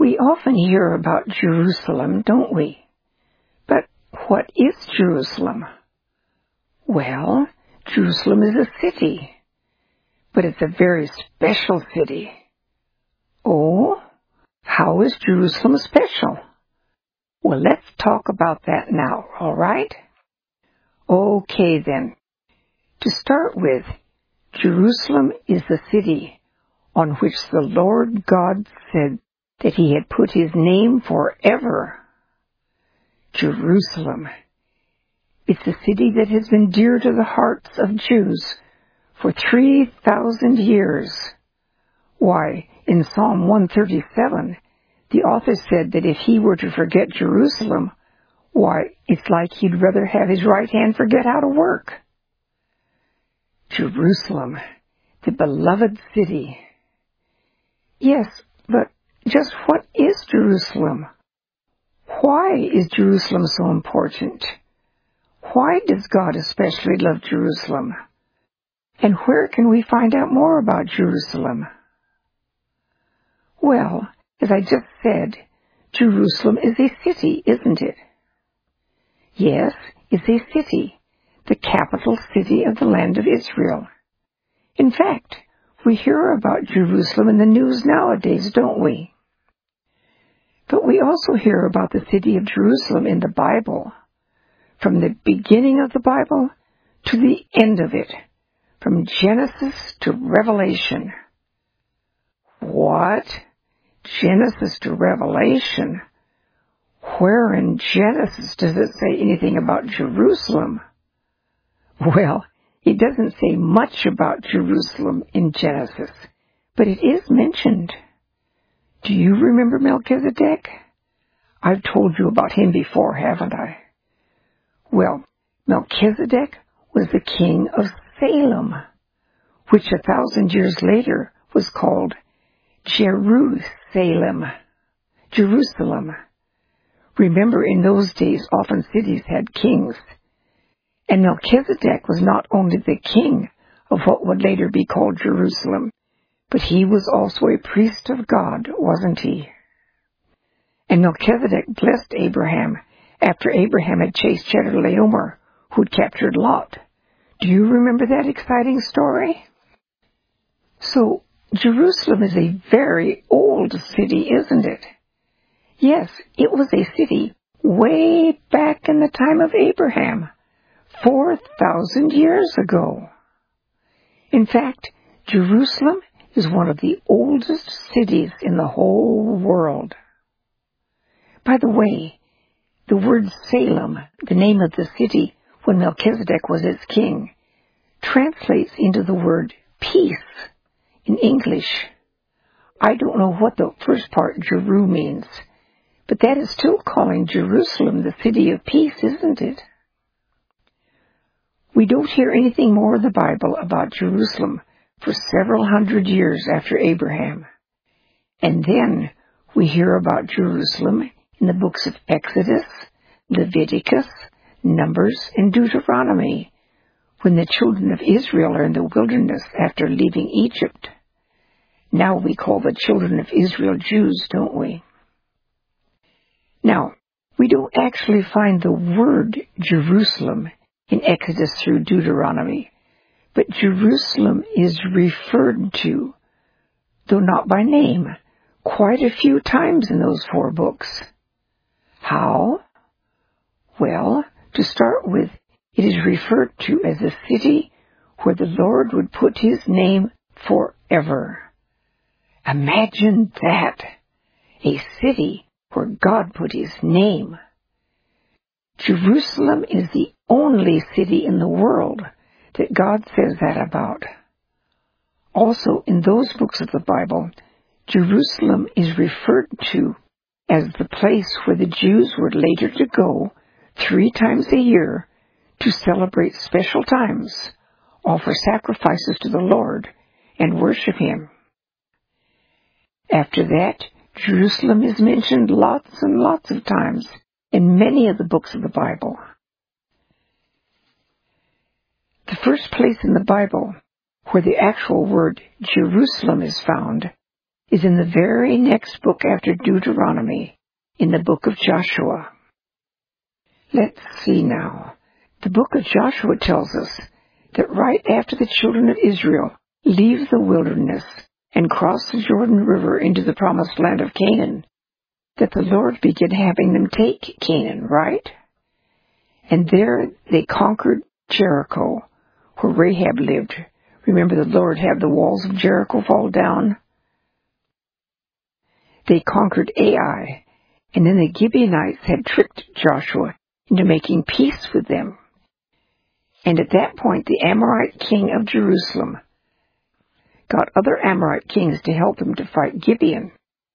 We often hear about Jerusalem, don't we? But what is Jerusalem? Well, Jerusalem is a city, but it's a very special city. Oh, how is Jerusalem special? Well, let's talk about that now, all right? Okay, then. To start with, Jerusalem is the city on which the Lord God said that he had put his name forever. Jerusalem. It's a city that has been dear to the hearts of Jews for 3,000 years. Why, in Psalm 137, the author said that if he were to forget Jerusalem, why, it's like he'd rather have his right hand forget how to work. Jerusalem, the beloved city. Yes, but just what is Jerusalem? Why is Jerusalem so important? Why does God especially love Jerusalem? And where can we find out more about Jerusalem? Well, as I just said, Jerusalem is a city, isn't it? Yes, it's a city, the capital city of the land of Israel. In fact, we hear about Jerusalem in the news nowadays, don't we? But we also hear about the city of Jerusalem in the Bible, from the beginning of the Bible to the end of it, from Genesis to Revelation. What? Genesis to Revelation? Where in Genesis does it say anything about Jerusalem? Well, it doesn't say much about Jerusalem in Genesis, but it is mentioned. Do you remember Melchizedek? I've told you about him before, haven't I? Well, Melchizedek was the king of Salem, which 1,000 years later was called Jerusalem. Remember, in those days, often cities had kings. And Melchizedek was not only the king of what would later be called Jerusalem, but he was also a priest of God, wasn't he? And Melchizedek blessed Abraham after Abraham had chased Chedorlaomer, who'd captured Lot. Do you remember that exciting story? So, Jerusalem is a very old city, isn't it? Yes, it was a city way back in the time of Abraham, 4,000 years ago. In fact, Jerusalem is one of the oldest cities in the whole world. By the way, the word Salem, the name of the city when Melchizedek was its king, translates into the word peace in English. I don't know what the first part, Jeru, means, but that is still calling Jerusalem the city of peace, isn't it? We don't hear anything more in the Bible about Jerusalem for several hundred years after Abraham. And then we hear about Jerusalem in the books of Exodus, Leviticus, Numbers, and Deuteronomy, when the children of Israel are in the wilderness after leaving Egypt. Now we call the children of Israel Jews, don't we? Now, we don't actually find the word Jerusalem in Exodus through Deuteronomy, but Jerusalem is referred to, though not by name, quite a few times in those 4 books. How? Well, to start with, it is referred to as a city where the Lord would put his name forever. Imagine that! A city where God put his name. Jerusalem is the only city in the world that God says that about. Also, in those books of the Bible, Jerusalem is referred to as the place where the Jews were later to go 3 times a year to celebrate special times, offer sacrifices to the Lord, and worship him. After that, Jerusalem is mentioned lots and lots of times in many of the books of the Bible. The first place in the Bible where the actual word Jerusalem is found is in the very next book after Deuteronomy, in the book of Joshua. Let's see now. The book of Joshua tells us that right after the children of Israel leave the wilderness and cross the Jordan River into the promised land of Canaan, that the Lord began having them take Canaan, right? And there they conquered Jericho, where Rahab lived. Remember, the Lord had the walls of Jericho fall down? They conquered Ai, and then the Gibeonites had tricked Joshua into making peace with them. And at that point, the Amorite king of Jerusalem got other Amorite kings to help him to fight Gibeon.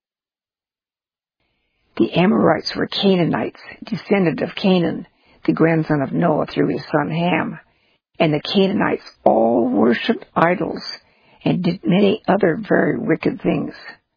The Amorites were Canaanites, descendant of Canaan, the grandson of Noah through his son Ham. And the Canaanites all worshipped idols and did many other very wicked things.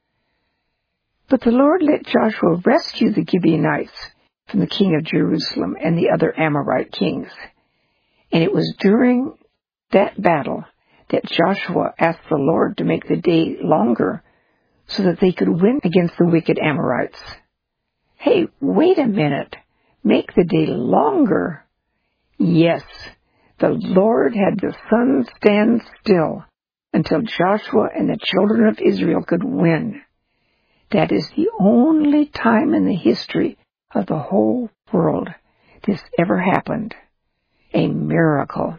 But the Lord let Joshua rescue the Gibeonites from the king of Jerusalem and the other Amorite kings. And it was during that battle that Joshua asked the Lord to make the day longer so that they could win against the wicked Amorites. Hey, wait a minute. Make the day longer? Yes, the Lord had the sun stand still until Joshua and the children of Israel could win. That is the only time in the history of the whole world this ever happened. A miracle.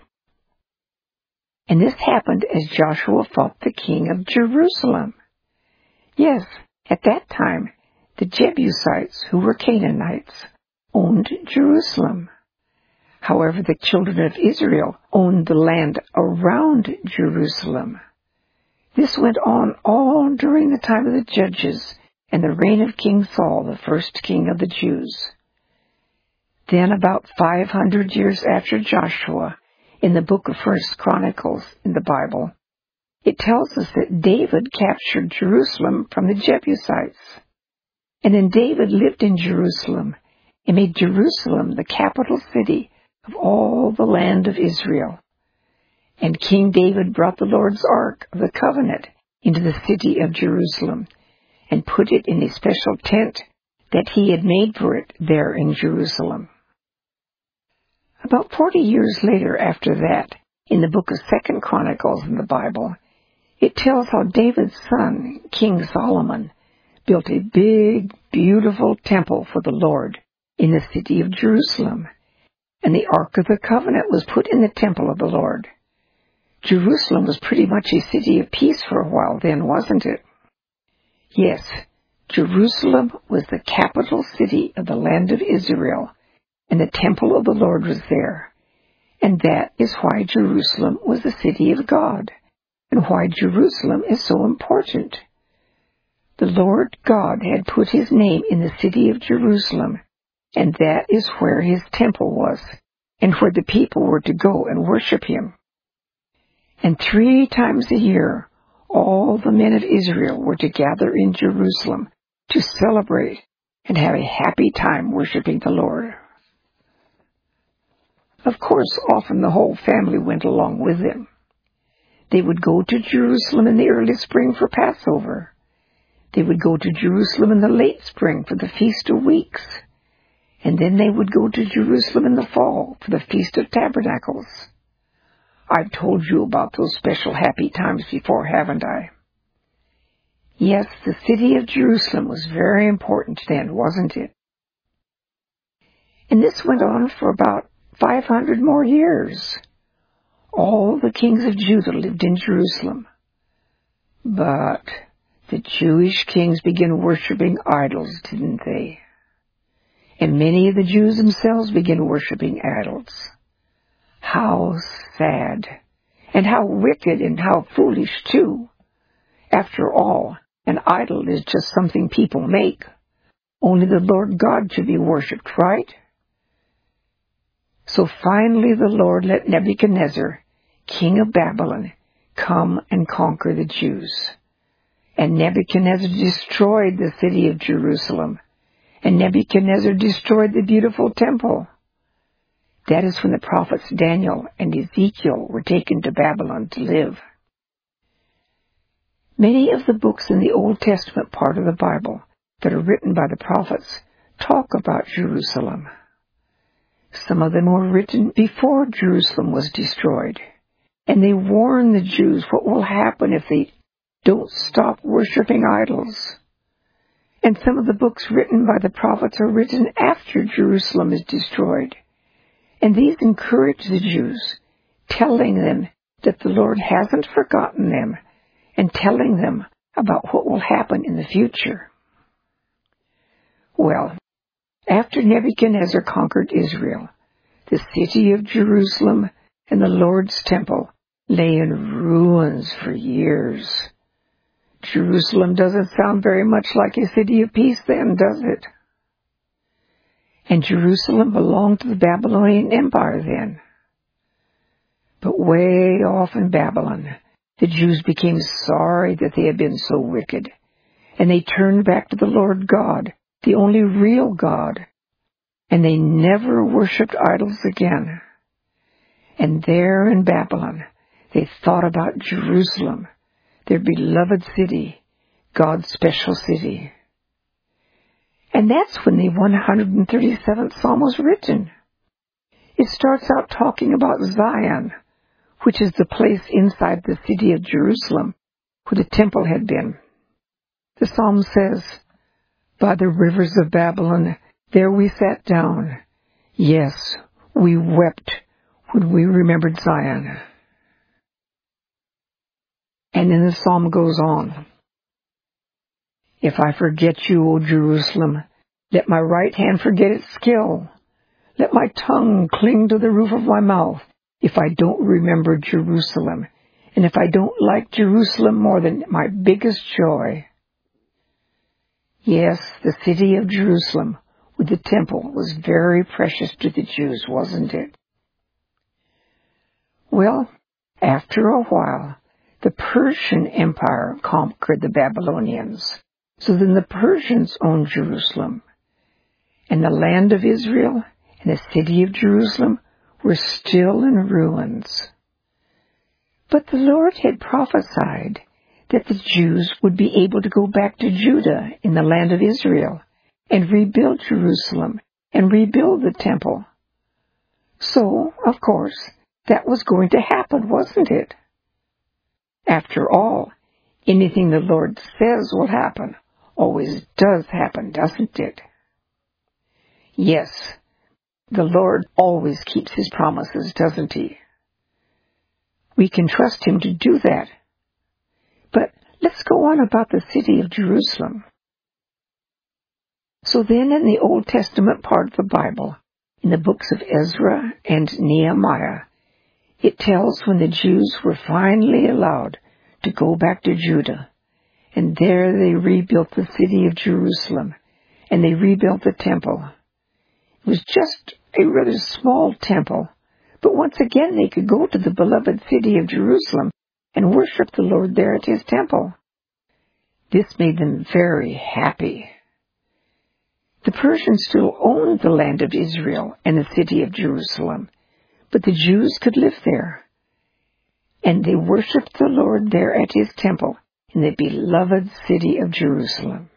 And this happened as Joshua fought the king of Jerusalem. Yes, at that time, the Jebusites, who were Canaanites, owned Jerusalem. However, the children of Israel owned the land around Jerusalem. This went on all during the time of the Judges and the reign of King Saul, the first king of the Jews. Then, about 500 years after Joshua, in the book of 1 Chronicles in the Bible, it tells us that David captured Jerusalem from the Jebusites. And then David lived in Jerusalem and made Jerusalem the capital city of all the land of Israel. And King David brought the Lord's Ark of the Covenant into the city of Jerusalem and put it in a special tent that he had made for it there in Jerusalem. About 40 years later after that, in the book of 2 Chronicles in the Bible, it tells how David's son, King Solomon, built a big, beautiful temple for the Lord in the city of Jerusalem, and the Ark of the Covenant was put in the temple of the Lord. Jerusalem was pretty much a city of peace for a while then, wasn't it? Yes, Jerusalem was the capital city of the land of Israel, and the temple of the Lord was there. And that is why Jerusalem was the city of God, and why Jerusalem is so important. The Lord God had put his name in the city of Jerusalem, and that is where his temple was, and where the people were to go and worship him. And 3 times a year, all the men of Israel were to gather in Jerusalem to celebrate and have a happy time worshiping the Lord. Of course, often the whole family went along with them. They would go to Jerusalem in the early spring for Passover. They would go to Jerusalem in the late spring for the Feast of Weeks. And then they would go to Jerusalem in the fall for the Feast of Tabernacles. I've told you about those special happy times before, haven't I? Yes, the city of Jerusalem was very important then, wasn't it? And this went on for about 500 more years. All the kings of Judah lived in Jerusalem. But the Jewish kings began worshiping idols, didn't they? And many of the Jews themselves began worshiping idols. How sad, and how wicked, and how foolish, too. After all, an idol is just something people make. Only the Lord God should be worshipped, right? So finally the Lord let Nebuchadnezzar, king of Babylon, come and conquer the Jews. And Nebuchadnezzar destroyed the city of Jerusalem. And Nebuchadnezzar destroyed the beautiful temple. That is when the prophets Daniel and Ezekiel were taken to Babylon to live. Many of the books in the Old Testament part of the Bible that are written by the prophets talk about Jerusalem. Some of them were written before Jerusalem was destroyed, and they warn the Jews what will happen if they don't stop worshiping idols. And some of the books written by the prophets are written after Jerusalem is destroyed, and these encourage the Jews, telling them that the Lord hasn't forgotten them, and telling them about what will happen in the future. Well, after Nebuchadnezzar conquered Israel, the city of Jerusalem and the Lord's temple lay in ruins for years. Jerusalem doesn't sound very much like a city of peace then, does it? And Jerusalem belonged to the Babylonian Empire then. But way off in Babylon, the Jews became sorry that they had been so wicked, and they turned back to the Lord God, the only real God, and they never worshipped idols again. And there in Babylon, they thought about Jerusalem, their beloved city, God's special city. And that's when the 137th Psalm was written. It starts out talking about Zion, which is the place inside the city of Jerusalem where the temple had been. The Psalm says, "By the rivers of Babylon, there we sat down. Yes, we wept when we remembered Zion." And then the Psalm goes on. "If I forget you, O Jerusalem, let my right hand forget its skill. Let my tongue cling to the roof of my mouth if I don't remember Jerusalem, and if I don't like Jerusalem more than my biggest joy." Yes, the city of Jerusalem with the temple was very precious to the Jews, wasn't it? Well, after a while, the Persian Empire conquered the Babylonians. So then the Persians owned Jerusalem, and the land of Israel and the city of Jerusalem were still in ruins. But the Lord had prophesied that the Jews would be able to go back to Judah in the land of Israel and rebuild Jerusalem and rebuild the temple. So, of course, that was going to happen, wasn't it? After all, anything the Lord says will happen always does happen, doesn't it? Yes, the Lord always keeps His promises, doesn't He? We can trust Him to do that. But let's go on about the city of Jerusalem. So then in the Old Testament part of the Bible, in the books of Ezra and Nehemiah, it tells when the Jews were finally allowed to go back to Judah, and there they rebuilt the city of Jerusalem, and they rebuilt the temple. It was just a rather small temple, but once again they could go to the beloved city of Jerusalem and worship the Lord there at His temple. This made them very happy. The Persians still owned the land of Israel and the city of Jerusalem, but the Jews could live there. And they worshipped the Lord there at His temple in the beloved city of Jerusalem.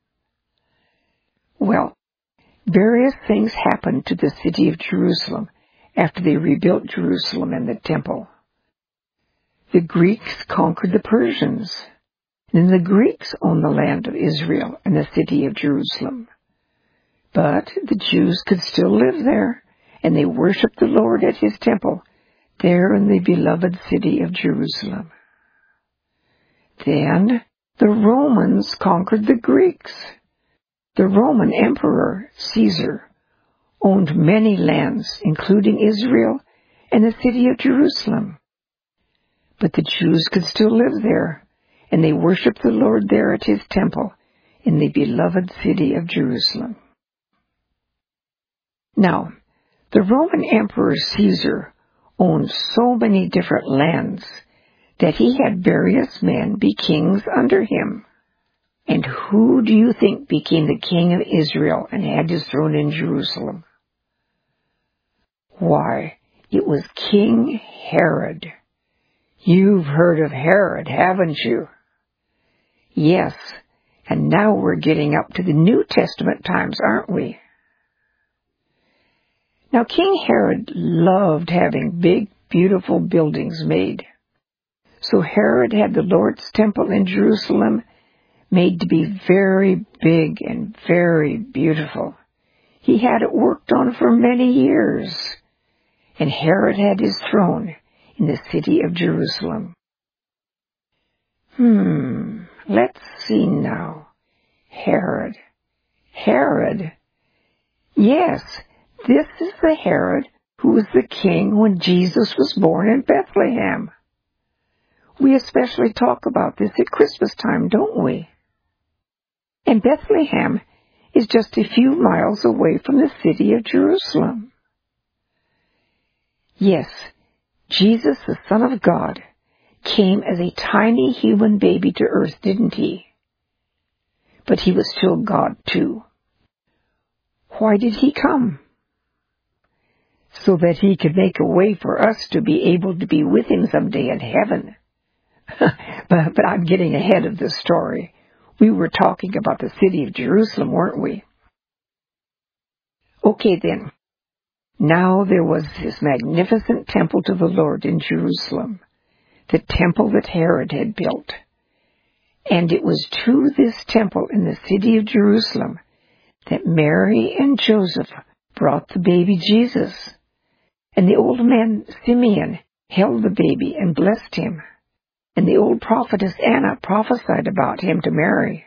Well, various things happened to the city of Jerusalem after they rebuilt Jerusalem and the temple. The Greeks conquered the Persians. Then the Greeks owned the land of Israel and the city of Jerusalem. But the Jews could still live there, and they worshipped the Lord at His temple there in the beloved city of Jerusalem. Then the Romans conquered the Greeks. The Roman Emperor, Caesar, owned many lands, including Israel and the city of Jerusalem. But the Jews could still live there, and they worshipped the Lord there at His temple in the beloved city of Jerusalem. Now, the Roman Emperor Caesar owned so many different lands that he had various men be kings under him. And who do you think became the king of Israel and had his throne in Jerusalem? Why, it was King Herod. You've heard of Herod, haven't you? Yes, and now we're getting up to the New Testament times, aren't we? Now, King Herod loved having big, beautiful buildings made. So Herod had the Lord's temple in Jerusalem made to be very big and very beautiful. He had it worked on for many years. And Herod had his throne in the city of Jerusalem. Let's see now. Herod. Yes, this is the Herod who was the king when Jesus was born in Bethlehem. We especially talk about this at Christmas time, don't we? And Bethlehem is just a few miles away from the city of Jerusalem. Yes, Jesus, the Son of God, came as a tiny human baby to earth, didn't he? But he was still God, too. Why did he come? So that he could make a way for us to be able to be with him someday in heaven. But I'm getting ahead of the story. We were talking about the city of Jerusalem, weren't we? Okay then. Now there was this magnificent temple to the Lord in Jerusalem, the temple that Herod had built. And it was to this temple in the city of Jerusalem that Mary and Joseph brought the baby Jesus. And the old man Simeon held the baby and blessed him. And the old prophetess Anna prophesied about him to Mary.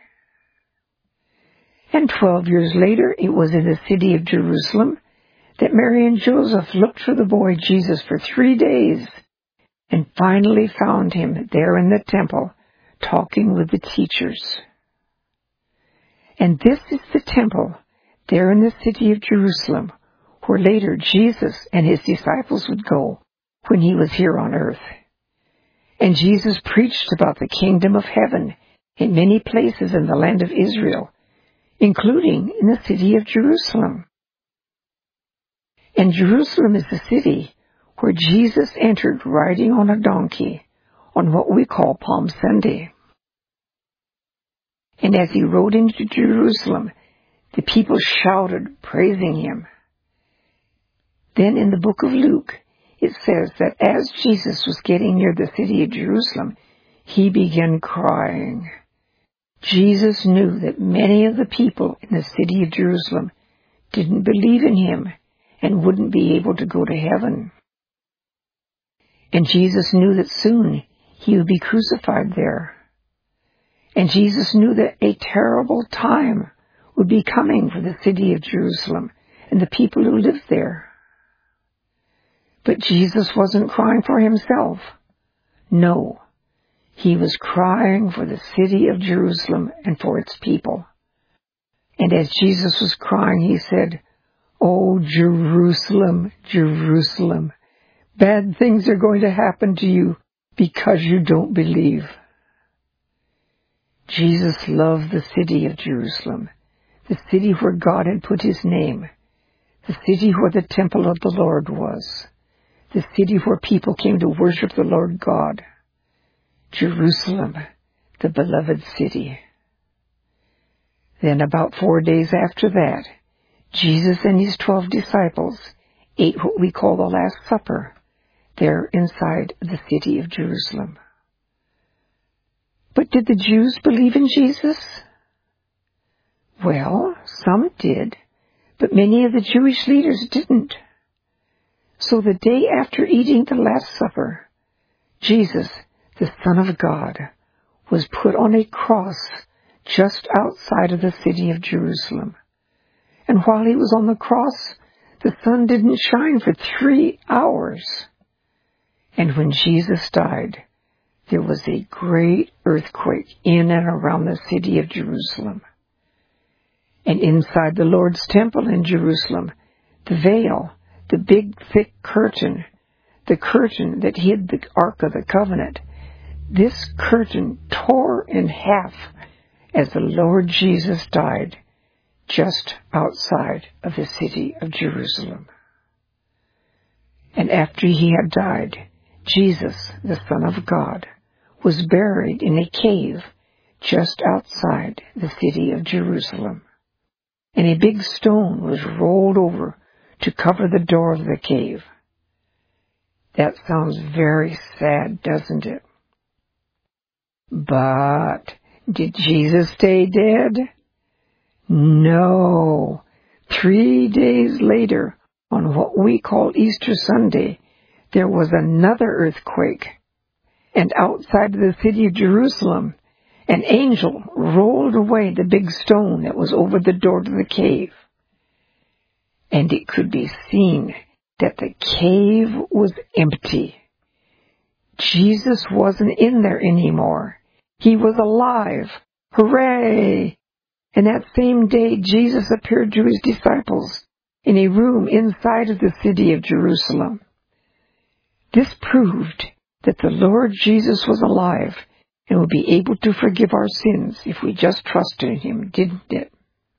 And 12 years later, it was in the city of Jerusalem that Mary and Joseph looked for the boy Jesus for 3 days and finally found him there in the temple talking with the teachers. And this is the temple there in the city of Jerusalem where later Jesus and his disciples would go when he was here on earth. And Jesus preached about the kingdom of heaven in many places in the land of Israel, including in the city of Jerusalem. And Jerusalem is the city where Jesus entered riding on a donkey on what we call Palm Sunday. And as he rode into Jerusalem, the people shouted, praising him. Then in the book of Luke, it says that as Jesus was getting near the city of Jerusalem, he began crying. Jesus knew that many of the people in the city of Jerusalem didn't believe in him and wouldn't be able to go to heaven. And Jesus knew that soon he would be crucified there. And Jesus knew that a terrible time would be coming for the city of Jerusalem and the people who lived there. But Jesus wasn't crying for himself. No, he was crying for the city of Jerusalem and for its people. And as Jesus was crying, he said, "Oh, Jerusalem, Jerusalem, bad things are going to happen to you because you don't believe." Jesus loved the city of Jerusalem, the city where God had put his name, the city where the temple of the Lord was, the city where people came to worship the Lord God. Jerusalem, the beloved city. Then about 4 days after that, Jesus and his 12 disciples ate what we call the Last Supper there inside the city of Jerusalem. But did the Jews believe in Jesus? Well, some did, but many of the Jewish leaders didn't. So the day after eating the Last Supper, Jesus, the Son of God, was put on a cross just outside of the city of Jerusalem. And while he was on the cross, the sun didn't shine for 3 hours. And when Jesus died, there was a great earthquake in and around the city of Jerusalem. And inside the Lord's temple in Jerusalem, the veil, the big thick curtain, the curtain that hid the Ark of the Covenant, this curtain tore in half as the Lord Jesus died just outside of the city of Jerusalem. And after he had died, Jesus, the Son of God, was buried in a cave just outside the city of Jerusalem, and a big stone was rolled over to cover the door of the cave. That sounds very sad, doesn't it? But did Jesus stay dead? No. 3 days later, on what we call Easter Sunday, there was another earthquake. And outside of the city of Jerusalem, an angel rolled away the big stone that was over the door to the cave. And it could be seen that the cave was empty. Jesus wasn't in there anymore. He was alive. Hooray! And that same day, Jesus appeared to his disciples in a room inside of the city of Jerusalem. This proved that the Lord Jesus was alive and would be able to forgive our sins if we just trusted in him, didn't it?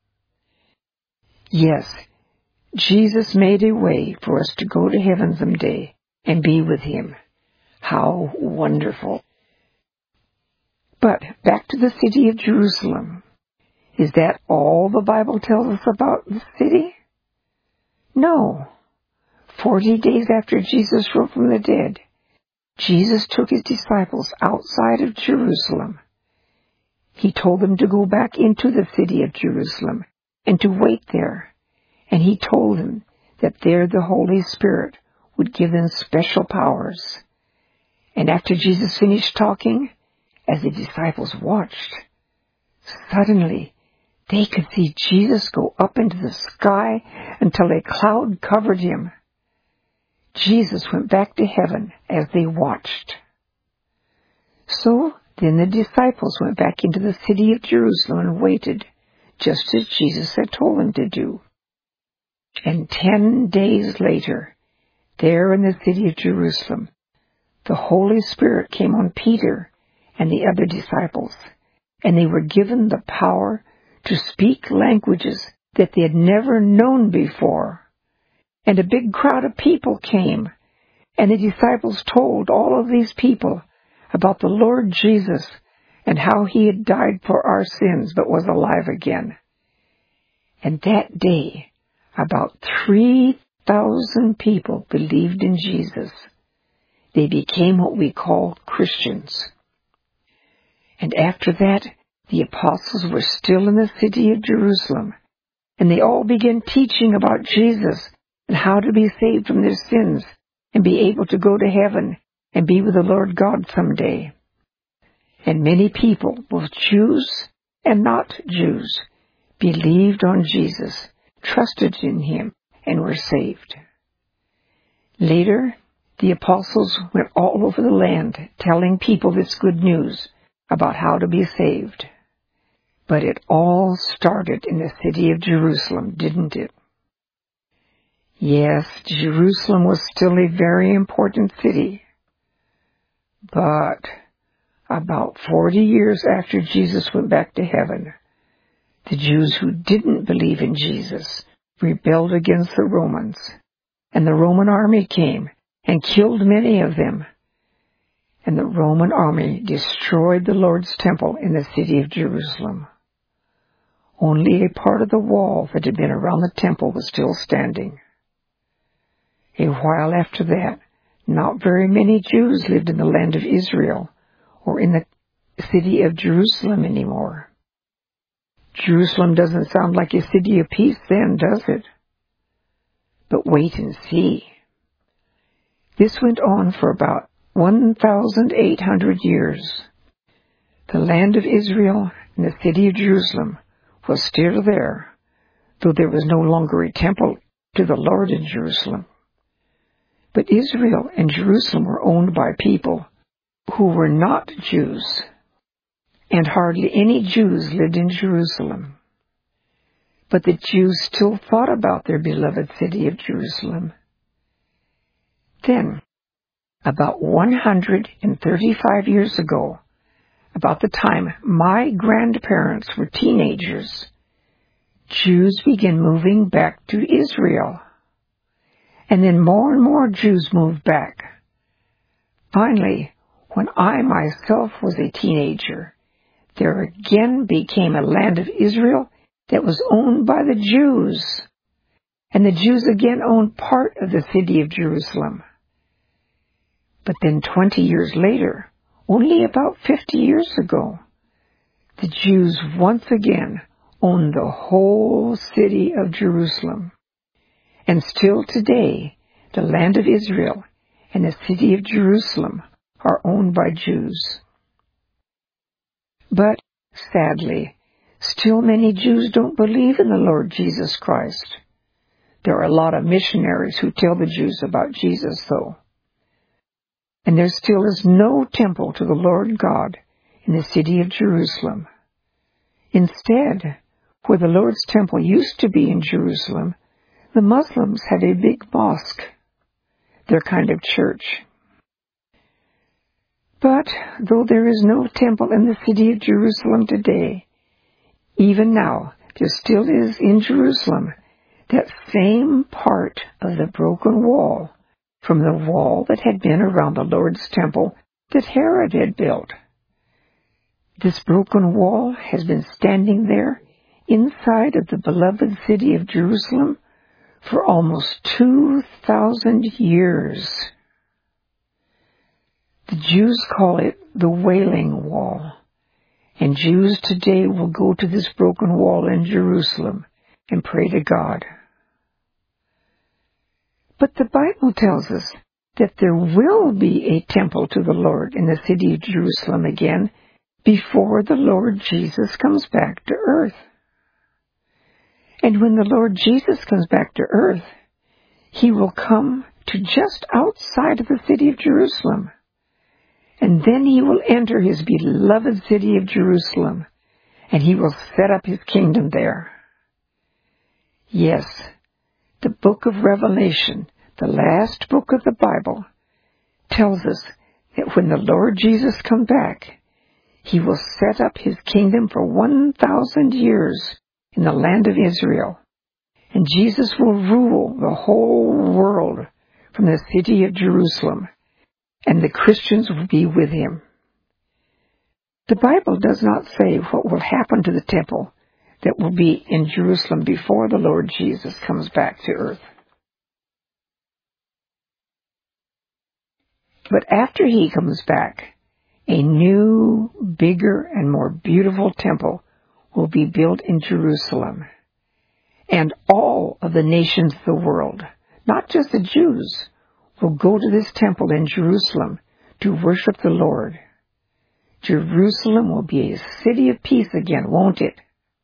Yes, Jesus made a way for us to go to heaven someday and be with him. How wonderful. But back to the city of Jerusalem. Is that all the Bible tells us about the city? No. 40 days after Jesus rose from the dead, Jesus took his disciples outside of Jerusalem. He told them to go back into the city of Jerusalem and to wait there. And he told them that there the Holy Spirit would give them special powers. And after Jesus finished talking, as the disciples watched, suddenly they could see Jesus go up into the sky until a cloud covered him. Jesus went back to heaven as they watched. So then the disciples went back into the city of Jerusalem and waited, just as Jesus had told them to do. And 10 days later, there in the city of Jerusalem, the Holy Spirit came on Peter and the other disciples, and they were given the power to speak languages that they had never known before. And a big crowd of people came, and the disciples told all of these people about the Lord Jesus and how he had died for our sins but was alive again. And that day, about 3,000 people believed in Jesus. They became what we call Christians. And after that, the apostles were still in the city of Jerusalem, and they all began teaching about Jesus and how to be saved from their sins and be able to go to heaven and be with the Lord God someday. And many people, both Jews and not Jews, believed on Jesus, trusted in him, and were saved. Later, the apostles went all over the land telling people this good news about how to be saved. But it all started in the city of Jerusalem, didn't it? Yes, Jerusalem was still a very important city. But about 40 years after Jesus went back to heaven, the Jews who didn't believe in Jesus rebelled against the Romans, and the Roman army came and killed many of them. And the Roman army destroyed the Lord's temple in the city of Jerusalem. Only a part of the wall that had been around the temple was still standing. A while after that, not very many Jews lived in the land of Israel or in the city of Jerusalem anymore. Jerusalem doesn't sound like a city of peace then, does it? But wait and see. This went on for about 1,800 years. The land of Israel and the city of Jerusalem was still there, though there was no longer a temple to the Lord in Jerusalem. But Israel and Jerusalem were owned by people who were not Jews, and hardly any Jews lived in Jerusalem. But the Jews still thought about their beloved city of Jerusalem. Then, about 135 years ago, about the time my grandparents were teenagers, Jews began moving back to Israel. And then more and more Jews moved back. Finally, when I myself was a teenager, there again became a land of Israel that was owned by the Jews. And the Jews again owned part of the city of Jerusalem. But then 20 years later, only about 50 years ago, the Jews once again owned the whole city of Jerusalem. And still today, the land of Israel and the city of Jerusalem are owned by Jews. But, sadly, still many Jews don't believe in the Lord Jesus Christ. There are a lot of missionaries who tell the Jews about Jesus, though. And there still is no temple to the Lord God in the city of Jerusalem. Instead, where the Lord's temple used to be in Jerusalem, the Muslims have a big mosque, their kind of church. But though there is no temple in the city of Jerusalem today, even now there still is in Jerusalem that same part of the broken wall from the wall that had been around the Lord's temple that Herod had built. This broken wall has been standing there inside of the beloved city of Jerusalem for almost 2,000 years. The Jews call it the Wailing Wall, and Jews today will go to this broken wall in Jerusalem and pray to God. But the Bible tells us that there will be a temple to the Lord in the city of Jerusalem again before the Lord Jesus comes back to earth. And when the Lord Jesus comes back to earth, he will come to just outside of the city of Jerusalem. And then he will enter his beloved city of Jerusalem, and he will set up his kingdom there. Yes, the book of Revelation, the last book of the Bible, tells us that when the Lord Jesus comes back, he will set up his kingdom for 1,000 years in the land of Israel. And Jesus will rule the whole world from the city of Jerusalem, and the Christians will be with him. The Bible does not say what will happen to the temple that will be in Jerusalem before the Lord Jesus comes back to earth. But after he comes back, a new, bigger, and more beautiful temple will be built in Jerusalem. And all of the nations of the world, not just the Jews, will go to this temple in Jerusalem to worship the Lord. Jerusalem will be a city of peace again, won't it?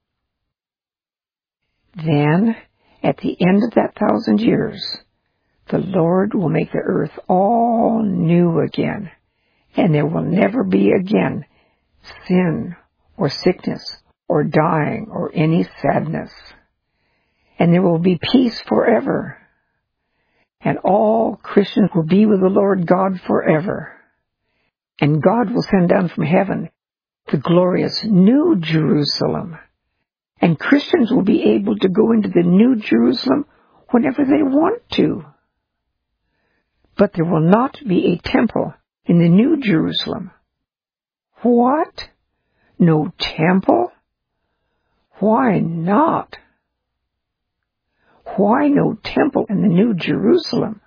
Then, at the end of that 1,000 years, the Lord will make the earth all new again, and there will never be again sin or sickness or dying or any sadness. And there will be peace forever. And all Christians will be with the Lord God forever. And God will send down from heaven the glorious New Jerusalem. And Christians will be able to go into the New Jerusalem whenever they want to. But there will not be a temple in the New Jerusalem. What? No temple? Why not? Why no temple in the New Jerusalem?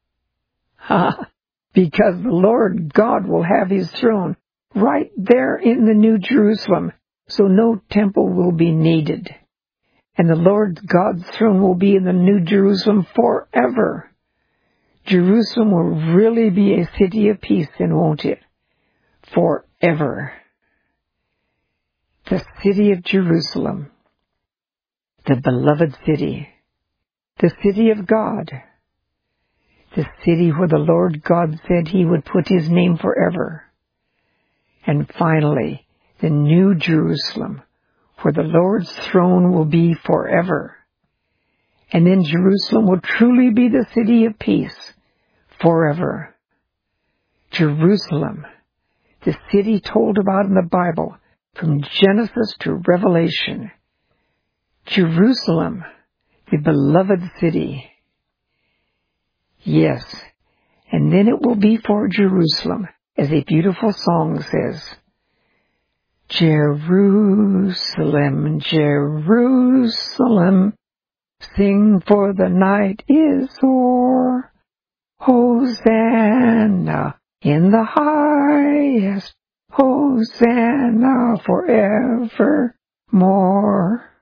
Because the Lord God will have his throne right there in the New Jerusalem, so no temple will be needed. And the Lord God's throne will be in the New Jerusalem forever. Jerusalem will really be a city of peace, then, won't it? Forever. The city of Jerusalem, the beloved city, the city of God, the city where the Lord God said he would put his name forever. And finally, the New Jerusalem, where the Lord's throne will be forever. And then Jerusalem will truly be the city of peace forever. Jerusalem, the city told about in the Bible from Genesis to Revelation. Jerusalem, the beloved city. Yes, and then it will be for Jerusalem, as a beautiful song says, Jerusalem, Jerusalem, sing, for the night is o'er. Hosanna in the highest, Hosanna forevermore.